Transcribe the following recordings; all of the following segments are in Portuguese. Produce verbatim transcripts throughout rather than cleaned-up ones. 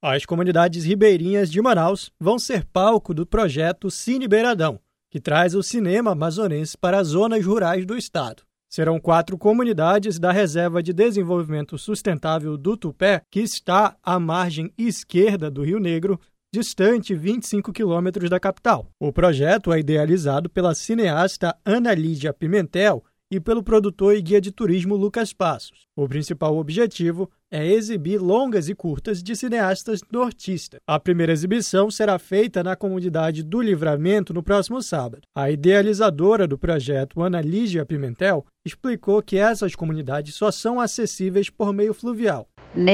As comunidades ribeirinhas de Manaus vão ser palco do projeto Cine Beiradão, que traz o cinema amazonense para as zonas rurais do estado. Serão quatro comunidades da Reserva de Desenvolvimento Sustentável do Tupé, que está à margem esquerda do Rio Negro, distante vinte e cinco quilômetros da capital. O projeto é idealizado pela cineasta Ana Lídia Pimentel e pelo produtor e guia de turismo Lucas Passos. O principal objetivo é exibir longas e curtas de cineastas nortistas. A primeira exibição será feita na comunidade do Livramento no próximo sábado. A idealizadora do projeto, Ana Lídia Pimentel, explicou que essas comunidades só são acessíveis por meio fluvial.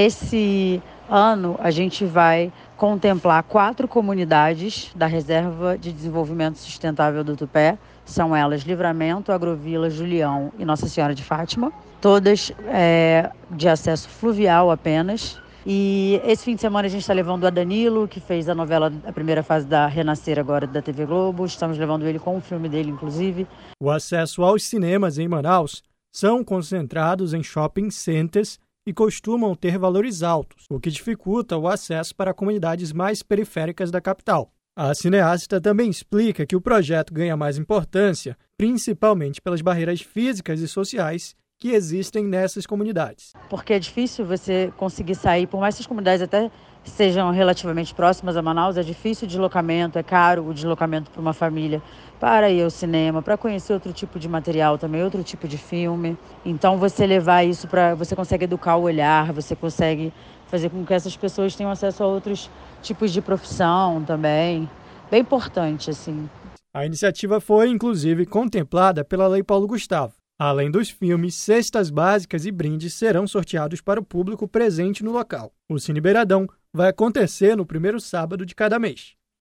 Nesse ano, a gente vai contemplar quatro comunidades da Reserva de Desenvolvimento Sustentável do Tupé. São elas Livramento, Agrovila, Julião e Nossa Senhora de Fátima. Todas é, de acesso fluvial apenas. E esse fim de semana a gente está levando a Danilo, que fez a novela, a primeira fase da Renascer agora da T V Globo. Estamos levando ele com o filme dele, inclusive. O acesso aos cinemas em Manaus são concentrados em shopping centers e costumam ter valores altos, o que dificulta o acesso para comunidades mais periféricas da capital. A cineasta também explica que o projeto ganha mais importância, principalmente pelas barreiras físicas e sociais que existem nessas comunidades. Porque é difícil você conseguir sair, por mais que as comunidades até sejam relativamente próximas a Manaus, é difícil o deslocamento, é caro o deslocamento para uma família para ir ao cinema, para conhecer outro tipo de material também, outro tipo de filme. Então você levar isso para... você consegue educar o olhar, você consegue fazer com que essas pessoas tenham acesso a outros tipos de profissão também. Bem importante, assim. A iniciativa foi, inclusive, contemplada pela Lei Paulo Gustavo. Além dos filmes, cestas básicas e brindes serão sorteados para o público presente no local. O Cine Beiradão vai acontecer no primeiro sábado de cada mês.